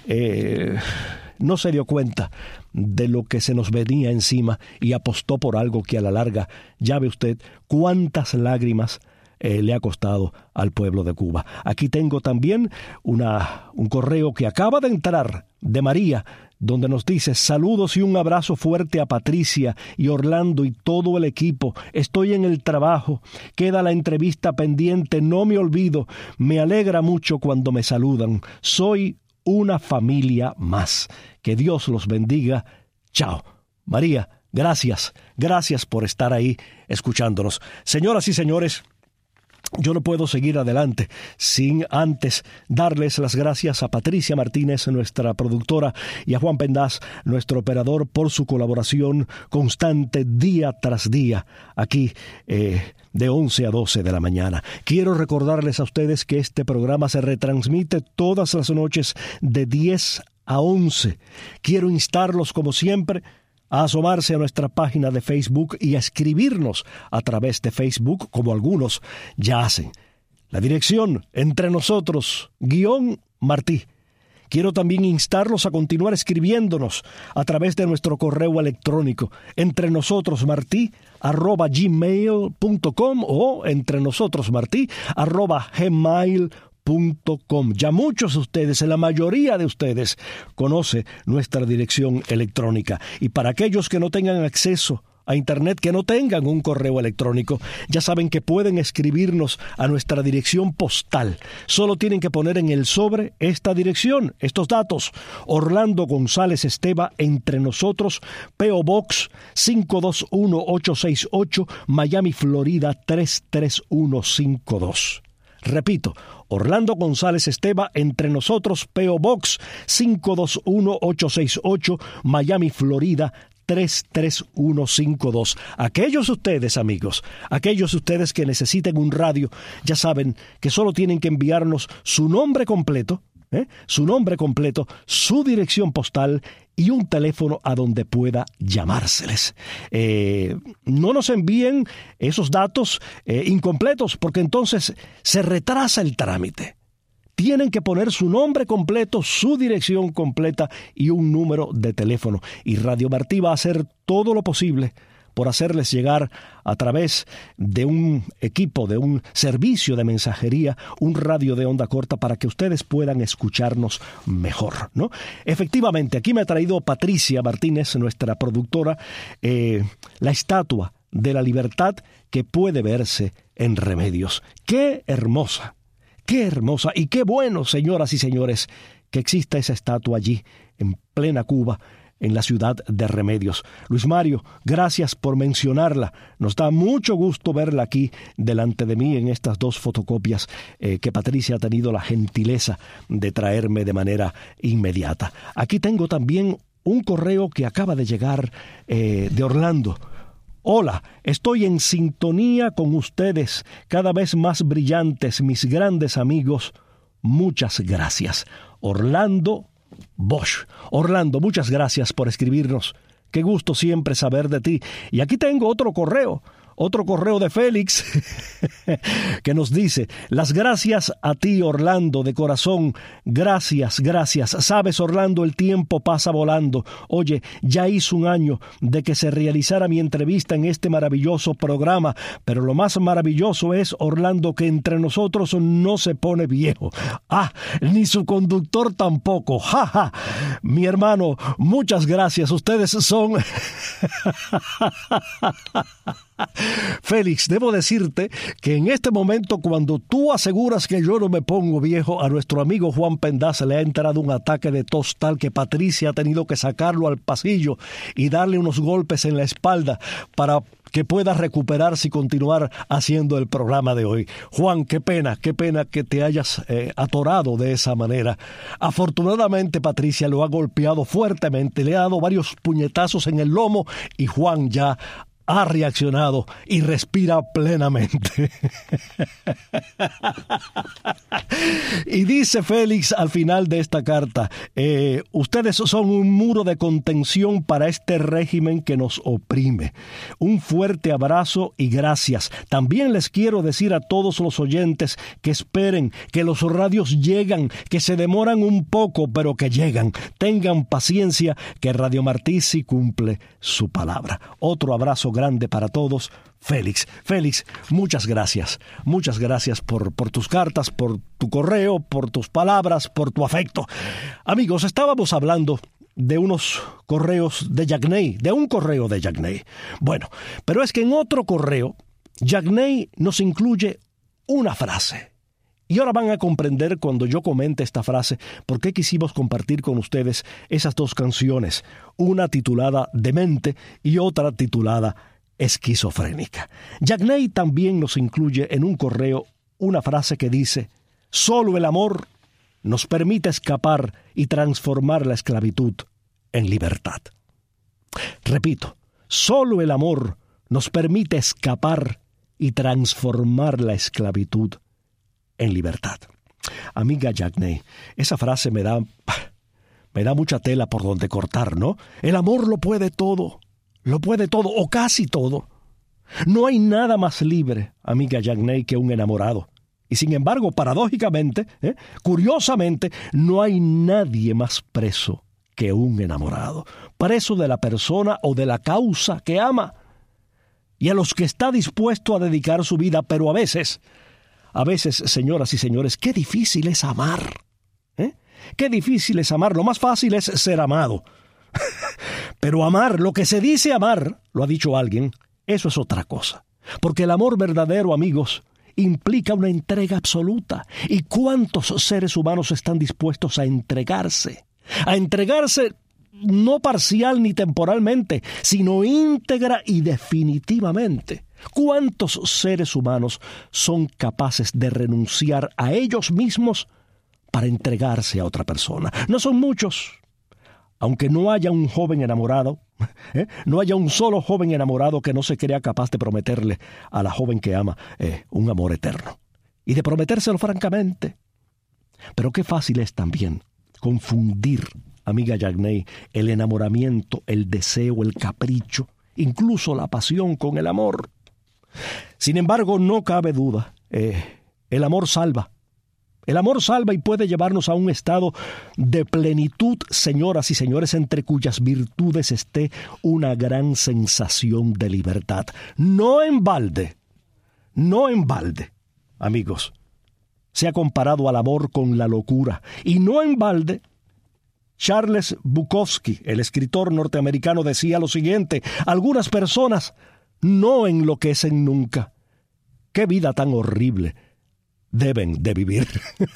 Speaker 2: eh, no se dio cuenta de lo que se nos venía encima y apostó por algo que a la larga, ya ve usted cuántas lágrimas eh, le ha costado al pueblo de Cuba. Aquí tengo también una, un correo que acaba de entrar de María. donde nos dice: saludos y un abrazo fuerte a Patricia y Orlando y todo el equipo. Estoy en el trabajo, queda la entrevista pendiente, no me olvido. Me alegra mucho cuando me saludan. Soy una familia más. Que Dios los bendiga. Chao. María, gracias, gracias por estar ahí escuchándonos. Señoras y señores, yo no puedo seguir adelante sin antes darles las gracias a Patricia Martínez, nuestra productora, y a Juan Pendas, nuestro operador, por su colaboración constante día tras día aquí eh, de once a doce de la mañana. Quiero recordarles a ustedes que este programa se retransmite todas las noches de diez a once. Quiero instarlos, como siempre, a asomarse a nuestra página de Facebook y a escribirnos a través de Facebook, como algunos ya hacen. La dirección, Entre Nosotros, guión Martí. Quiero también instarlos a continuar escribiéndonos a través de nuestro correo electrónico, entrenosotros.martí arroba gmail punto com o entrenosotros.martí arroba gmail punto com. Ya muchos de ustedes, la mayoría de ustedes, conoce nuestra dirección electrónica. Y para aquellos que no tengan acceso a Internet, que no tengan un correo electrónico, ya saben que pueden escribirnos a nuestra dirección postal. Solo tienen que poner en el sobre esta dirección, estos datos: Orlando González Esteva, Entre Nosotros, P O Box cinco dos uno ocho seis ocho, Miami, Florida tres tres uno cinco dos. Repito, Orlando González Esteva, Entre Nosotros, P O Box cinco dos uno ocho seis ocho, Miami, Florida tres tres uno cinco dos. Aquellos ustedes, amigos, aquellos ustedes que necesiten un radio, ya saben que solo tienen que enviarnos su nombre completo, ¿eh? su nombre completo, su dirección postal y un teléfono a donde pueda llamárseles. Eh, no nos envíen esos datos eh, incompletos, porque entonces se retrasa el trámite. Tienen que poner su nombre completo, su dirección completa y un número de teléfono. Y Radio Martí va a hacer todo lo posible por hacerles llegar a través de un equipo, de un servicio de mensajería, un radio de onda corta para que ustedes puedan escucharnos mejor, ¿no? Efectivamente, aquí me ha traído Patricia Martínez, nuestra productora, eh, la estatua de la libertad que puede verse en Remedios. ¡Qué hermosa! ¡Qué hermosa! Y qué bueno, señoras y señores, que exista esa estatua allí, en plena Cuba, en la ciudad de Remedios. Luis Mario, gracias por mencionarla. Nos da mucho gusto verla aquí delante de mí en estas dos fotocopias eh, que Patricia ha tenido la gentileza de traerme de manera inmediata. Aquí tengo también un correo que acaba de llegar eh, de Orlando. Hola, estoy en sintonía con ustedes, cada vez más brillantes, mis grandes amigos. Muchas gracias. Orlando Bosch. Orlando, muchas gracias por escribirnos. Qué gusto siempre saber de ti. Y aquí tengo otro correo, otro correo de Félix, que nos dice: las gracias a ti, Orlando, de corazón. Gracias, gracias. Sabes, Orlando, el tiempo pasa volando. Oye, ya hizo un año de que se realizara mi entrevista en este maravilloso programa, pero lo más maravilloso es, Orlando, que Entre Nosotros no se pone viejo. Ah, ni su conductor tampoco. Ja, ja. Mi hermano, muchas gracias. Ustedes son... Félix, debo decirte que en este momento, cuando tú aseguras que yo no me pongo viejo, a nuestro amigo Juan Pendas le ha entrado un ataque de tos tal que Patricia ha tenido que sacarlo al pasillo y darle unos golpes en la espalda para que pueda recuperarse y continuar haciendo el programa de hoy. Juan, qué pena, qué pena que te hayas eh, atorado de esa manera. Afortunadamente, Patricia lo ha golpeado fuertemente, le ha dado varios puñetazos en el lomo y Juan ya ha reaccionado y respira plenamente. Y dice Félix al final de esta carta: eh, ustedes son un muro de contención para este régimen que nos oprime. Un fuerte abrazo y gracias. También les quiero decir a todos los oyentes que esperen, que los radios llegan, que se demoran un poco, pero que llegan. Tengan paciencia, que Radio Martí sí cumple su palabra. Otro abrazo grande para todos. Félix, Félix, muchas gracias. Muchas gracias por, por tus cartas, por tu correo, por tus palabras, por tu afecto. Amigos, estábamos hablando de unos correos de Yagney, de un correo de Yagney. Bueno, pero es que en otro correo, Yagney nos incluye una frase. Y ahora van a comprender cuando yo comente esta frase por qué quisimos compartir con ustedes esas dos canciones, una titulada Demente y otra titulada Esquizofrénica. Yagney también nos incluye en un correo una frase que dice: solo el amor nos permite escapar y transformar la esclavitud en libertad. Repito, solo el amor nos permite escapar y transformar la esclavitud en libertad. Amiga Yagney, esa frase me da, me da mucha tela por donde cortar, ¿no? El amor lo puede todo, lo puede todo, o casi todo. No hay nada más libre, amiga Yagney, que un enamorado. Y sin embargo, paradójicamente, ¿eh? curiosamente, no hay nadie más preso que un enamorado. Preso de la persona o de la causa que ama. Y a los que está dispuesto a dedicar su vida, pero a veces... A veces, señoras y señores, qué difícil es amar. ¿Eh? Qué difícil es amar. Lo más fácil es ser amado. Pero amar, lo que se dice amar, lo ha dicho alguien, eso es otra cosa. Porque el amor verdadero, amigos, implica una entrega absoluta. ¿Y cuántos seres humanos están dispuestos a entregarse? A entregarse no parcial ni temporalmente, sino íntegra y definitivamente. ¿Cuántos seres humanos son capaces de renunciar a ellos mismos para entregarse a otra persona? No son muchos. Aunque no haya un joven enamorado, ¿eh? no haya un solo joven enamorado que no se crea capaz de prometerle a la joven que ama eh, un amor eterno. Y de prometérselo francamente. Pero qué fácil es también confundir, amiga Yagney, el enamoramiento, el deseo, el capricho, incluso la pasión con el amor. Sin embargo, no cabe duda, eh, el amor salva. El amor salva y puede llevarnos a un estado de plenitud, señoras y señores, entre cuyas virtudes esté una gran sensación de libertad. No en balde, no en balde, amigos, se ha comparado al amor con la locura. Y no en balde, Charles Bukowski, el escritor norteamericano, decía lo siguiente: algunas personas no enloquecen nunca. ¡Qué vida tan horrible deben de vivir!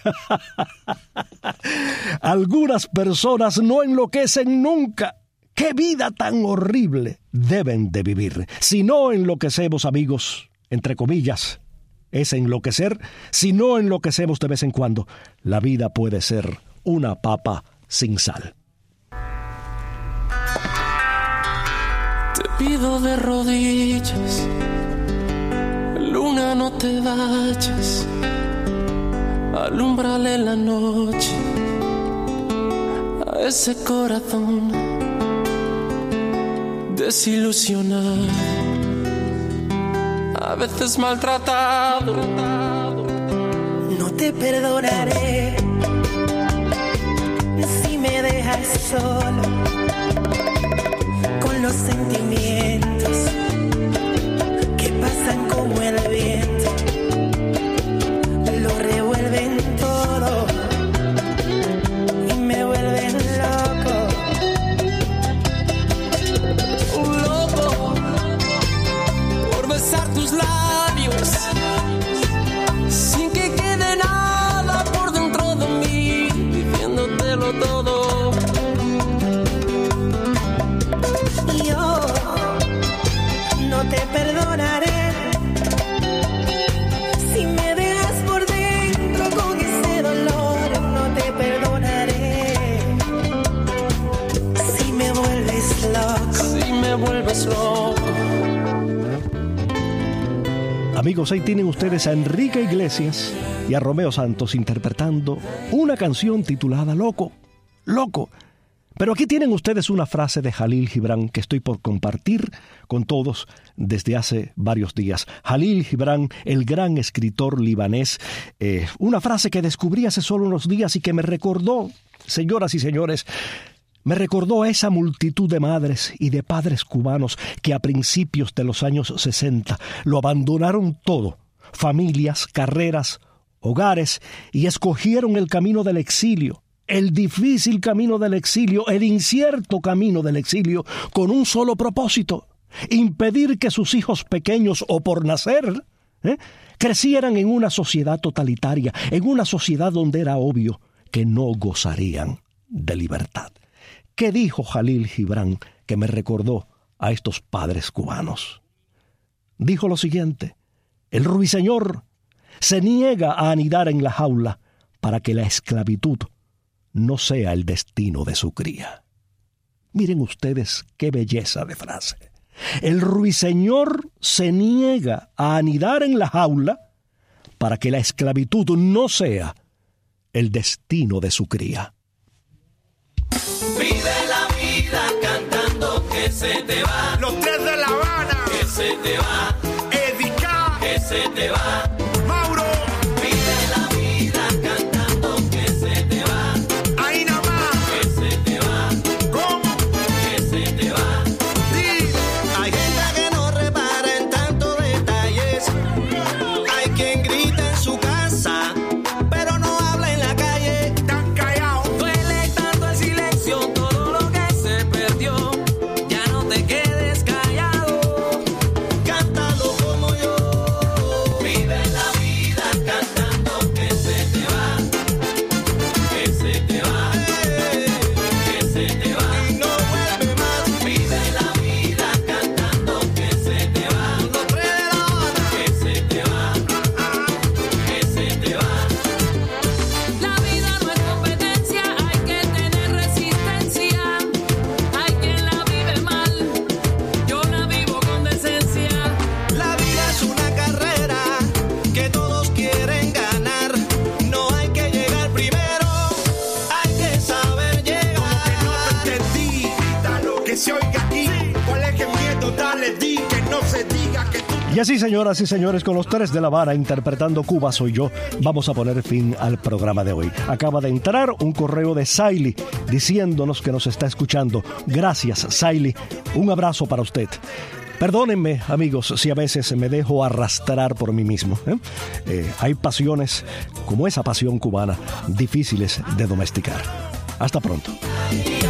Speaker 2: Algunas personas no enloquecen nunca. ¡Qué vida tan horrible deben de vivir! Si no enloquecemos, amigos, entre comillas, es enloquecer. Si no enloquecemos de vez en cuando, la vida puede ser una papa sin sal.
Speaker 13: Te pido de rodillas, luna, no te vayas, alúmbrale la noche a ese corazón desilusionado, a veces maltratado.
Speaker 14: No te perdonaré si me dejas solo con los sentimientos que pasan como el viento, lo revuelven todo y me vuelven loco.
Speaker 13: Un loco por besar tus labios sin que quede nada por dentro de mí, diciéndotelo todo.
Speaker 14: No te perdonaré si me dejas por dentro con ese dolor. No te perdonaré si me vuelves loco.
Speaker 13: Si me vuelves loco.
Speaker 2: Amigos, ahí tienen ustedes a Enrique Iglesias y a Romeo Santos interpretando una canción titulada Loco, Loco. Pero aquí tienen ustedes una frase de Jalil Gibran que estoy por compartir con todos desde hace varios días. Jalil Gibran, el gran escritor libanés, eh, una frase que descubrí hace solo unos días y que me recordó, señoras y señores, me recordó a esa multitud de madres y de padres cubanos que a principios de los años sesenta lo abandonaron todo, familias, carreras, hogares, y escogieron el camino del exilio el difícil camino del exilio, el incierto camino del exilio, con un solo propósito: impedir que sus hijos pequeños o por nacer ¿eh? crecieran en una sociedad totalitaria, en una sociedad donde era obvio que no gozarían de libertad. ¿Qué dijo Jalil Gibran que me recordó a estos padres cubanos? Dijo lo siguiente: el ruiseñor se niega a anidar en la jaula para que la esclavitud no sea el destino de su cría. Miren ustedes qué belleza de frase. El ruiseñor se niega a anidar en la jaula para que la esclavitud no sea el destino de su cría.
Speaker 13: Vive la vida cantando que se te va.
Speaker 11: Los tres de La Habana.
Speaker 13: Que se te va.
Speaker 11: Edica.
Speaker 13: Que se te va.
Speaker 11: Mauro.
Speaker 13: Vive la vida cantando que se te va.
Speaker 11: Ahí nada más.
Speaker 13: Que se te va.
Speaker 11: ¿Cómo?
Speaker 13: Que se te va.
Speaker 11: Sí.
Speaker 13: Hay gente que no repara en tantos detalles. Hay quien grita en su casa, pero no habla en la calle.
Speaker 11: Tan callado.
Speaker 13: Duele tanto el silencio, todo lo que se perdió. Ya no te quedes callado. Cántalo como yo. Vive la vida cantando que se te va. Que se te va. Que se te va.
Speaker 11: Y no vuelve más.
Speaker 13: Vive la vida cantando que se te va.
Speaker 11: Los tres de La Habana.
Speaker 13: Que se te va. Que se te va.
Speaker 4: La vida no es competencia, hay que tener resistencia. Hay quien la vive mal, yo la vivo con decencia.
Speaker 13: La vida es una carrera que todos quieren ganar. No hay que llegar primero, hay que saber llegar.
Speaker 11: No te entendí. Grítalo, que se oiga aquí. ¿Cuál es el miedo? Dale, di, que no se diga que tú.
Speaker 2: Y así, señoras y señores, con los tres de La Habana interpretando Cuba Soy Yo, vamos a poner fin al programa de hoy. Acaba de entrar un correo de Saily diciéndonos que nos está escuchando. Gracias, Saily. Un abrazo para usted. Perdónenme, amigos, si a veces me dejo arrastrar por mí mismo. ¿eh? Eh, hay pasiones, como esa pasión cubana, difíciles de domesticar. Hasta pronto.
Speaker 13: Ay,